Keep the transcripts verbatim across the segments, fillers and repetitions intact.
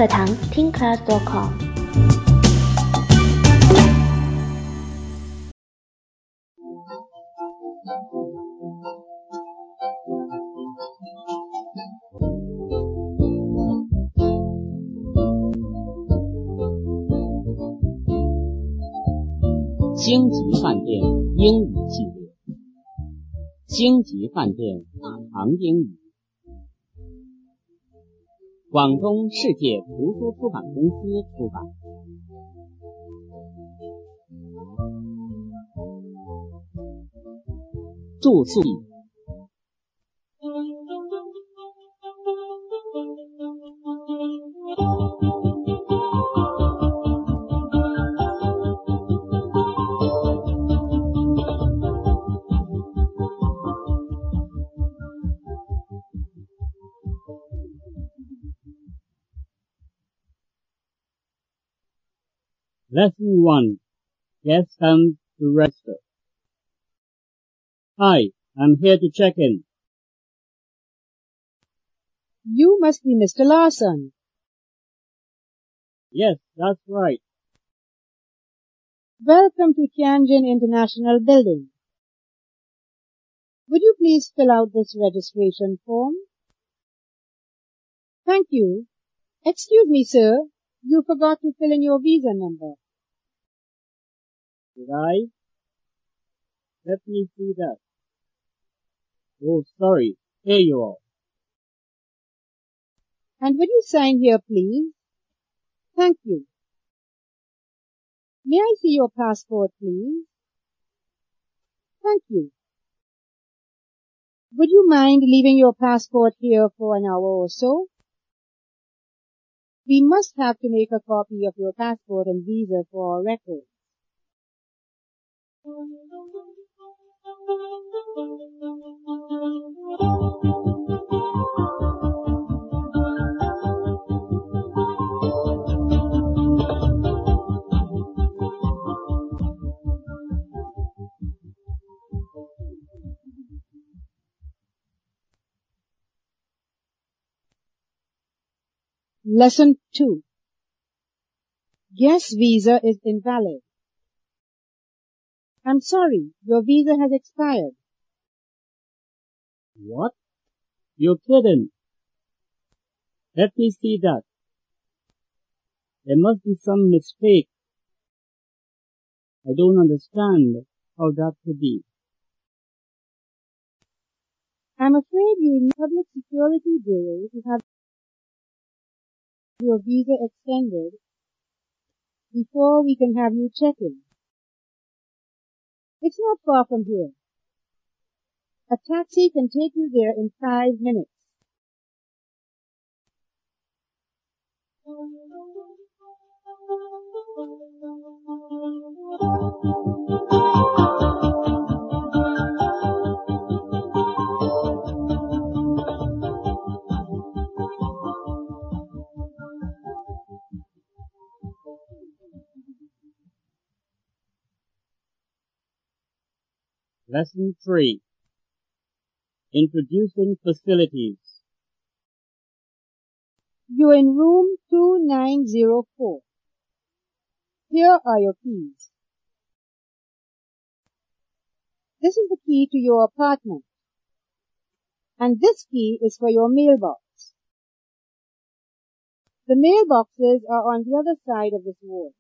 课堂听 class dot com。 星级饭店英语系列，星级饭店大唐英语，广东世界图书出版公司出版。住宿。Lesson one. Guests come to register. Hi, I'm here to check in. You must be Mister Larson. Yes, that's right. Welcome to Tianjin International Building. Would you please fill out this registration form? Thank you. Excuse me, sir. You forgot to fill in your visa number. Did I? Let me see that. Oh, sorry. Here you are. And will you sign here, please? Thank you. May I see your passport, please? Thank you. Would you mind leaving your passport here for an hour or so? We must have to make a copy of your passport and visa for our records. Lesson two. Guest visa is invalid. I'm sorry, your visa has expired. What? You're kidding. Let me see that. There must be some mistake. I don't understand how that could be. I'm afraid you need Public Security Bureau to have your visa extended before we can have you check in. It's not far from here. A taxi can take you there in five minutes. Lesson three. Introducing facilities. You're in room two nine zero four. Here are your keys. This is the key to your apartment. And this key is for your mailbox. The mailboxes are on the other side of this wall.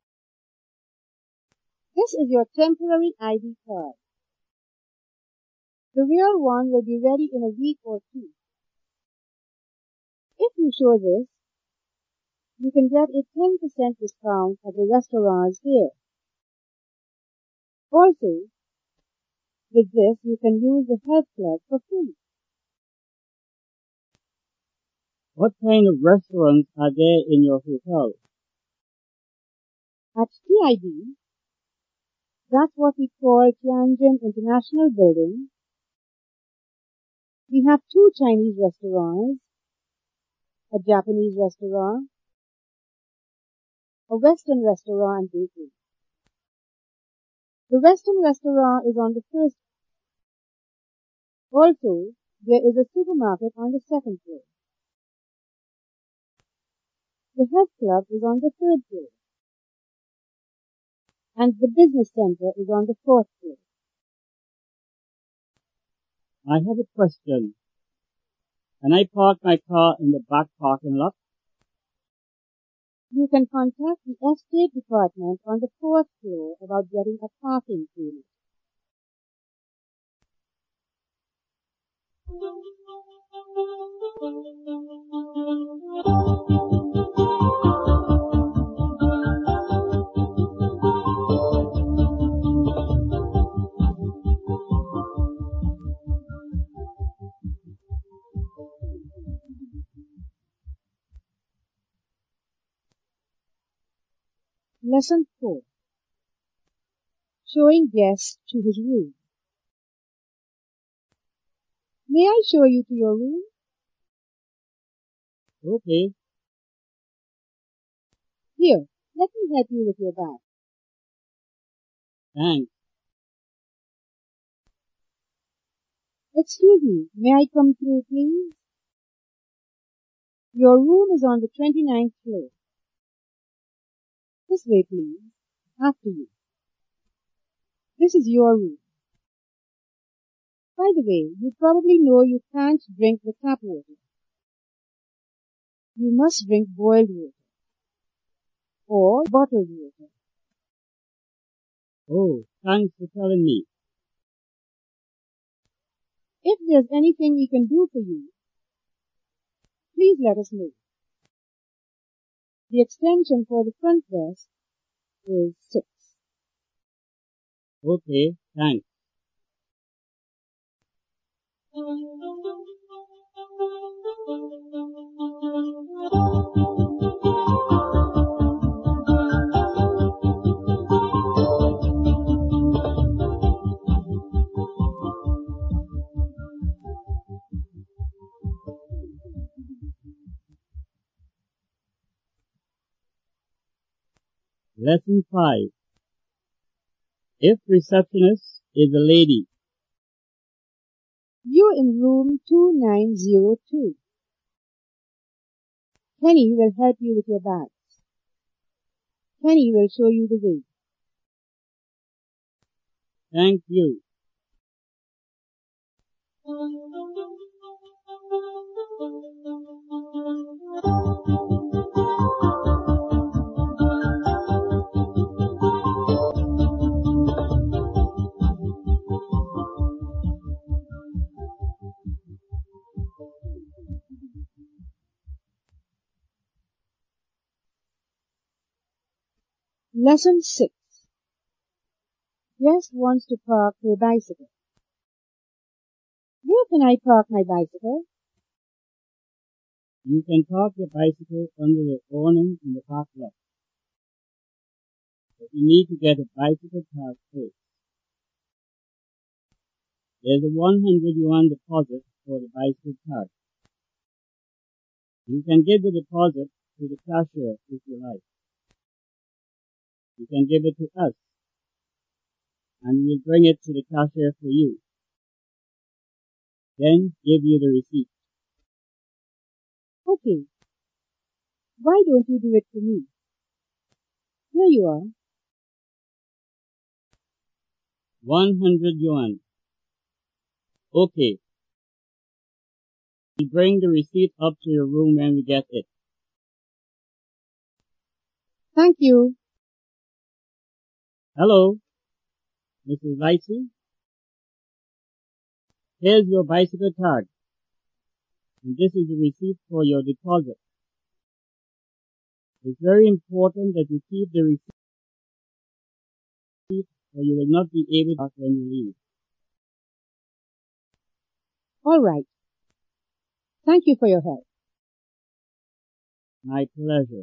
This is your temporary I D card. The real one will be ready in a week or two. If you show this, you can get a ten percent discount at the restaurants here. Also, with this you can use the health club for free. What kind of restaurants are there in your hotel? At T I B, that's what we call Tianjin International Building, we have two Chinese restaurants, a Japanese restaurant, a Western restaurant and bakery. The Western restaurant is on the first floor. Also, there is a supermarket on the second floor. The health club is on the third floor, and the business center is on the fourth floor. I have a question. Can I park my car in the back parking lot? You can contact the estate department on the fourth floor about getting a parking permit. Lesson four. Showing guests to his room. May I show you to your room? Okay. Here, let me help you with your bag. Thanks. Excuse me, may I come through, please? Your room is on the twenty-ninth floor. This way, please. After you. This is your room. By the way, you probably know you can't drink the tap water. You must drink boiled water or bottled water. Oh, thanks for telling me. If there's anything we can do for you, please let us know. The extension for the front desk is six. Okay, thanks. Lesson five. If receptionist is a lady, You're in room two nine zero two. Kenny will help you with your bags. Kenny will show you the way. thank you. Lesson six. Guest wants to park her bicycle. Where can I park my bicycle? You can park your bicycle under the awning in the park lot. But you need to get a bicycle tag first. There's a one hundred yuan deposit for the bicycle tag. You can give the deposit to the cashier if you like. You can give it to us, and we'll bring it to the cashier for you. Then give you the receipt. Okay. Why don't you do it for me? Here you are. one hundred yuan. Okay. We'll bring the receipt up to your room when we get it. Thank you. Hello, Missus Vicey. Here's your bicycle tag, and this is the receipt for your deposit. It's very important that you keep the receipt, or you will not be able to park when you leave. All right. Thank you for your help. My pleasure.